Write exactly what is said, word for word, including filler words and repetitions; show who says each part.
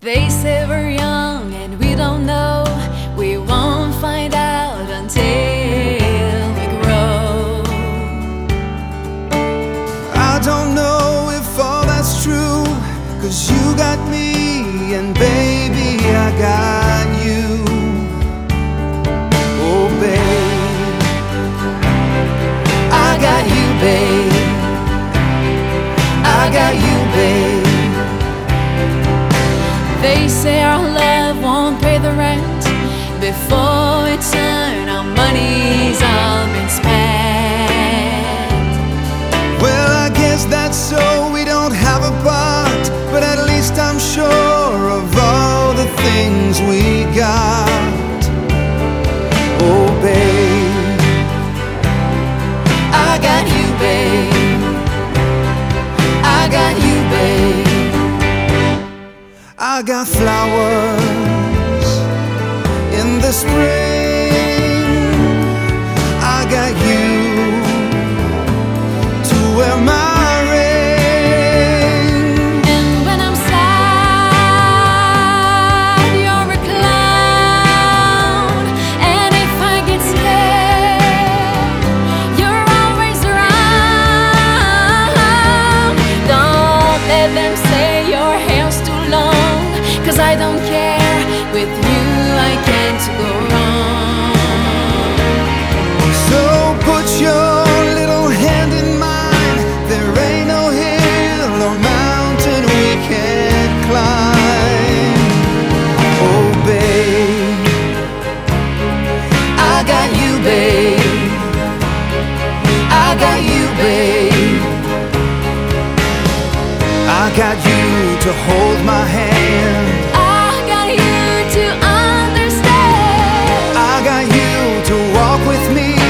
Speaker 1: They say we're young and we don't know. We won't find out until we grow.
Speaker 2: I don't know if all that's true, 'cause you got me and baby I got you. Oh babe,
Speaker 1: I got you, babe. I got you, babe. They say our love won't pay the rent. Before it's earned, our money's all been spent.
Speaker 2: well I guess that's so, we don't have a part, but at least I'm sure of all the things we got. Oh babe,
Speaker 1: I got you, babe. I got you, babe.
Speaker 2: I got flowers in the spring. I got you to wear my ring.
Speaker 1: And when I'm sad, you're a clown. And if I get scared, you're always around. Don't let them say your hair's too long, 'cause I don't care. With you I can't go wrong.
Speaker 2: So put your little hand in mine. There ain't no hill or mountain we can't climb. Oh babe,
Speaker 1: I got you, babe. I got you, babe.
Speaker 2: I got you to hold my hand.
Speaker 1: I got you to understand.
Speaker 2: I got you to walk with me